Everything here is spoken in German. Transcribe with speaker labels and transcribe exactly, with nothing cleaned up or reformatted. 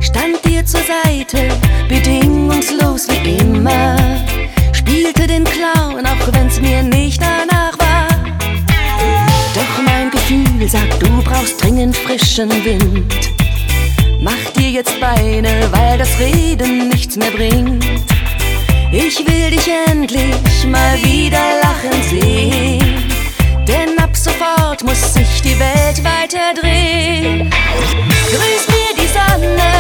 Speaker 1: stand dir zur Seite, bedingungslos wie immer. Spielte den Clown, auch wenn's mir nicht danach war. Doch mein Gefühl sagt, du brauchst dringend frischen Wind. Mach dir jetzt Beine, weil das Reden nichts mehr bringt. Ich will dich endlich mal wieder lachen sehen.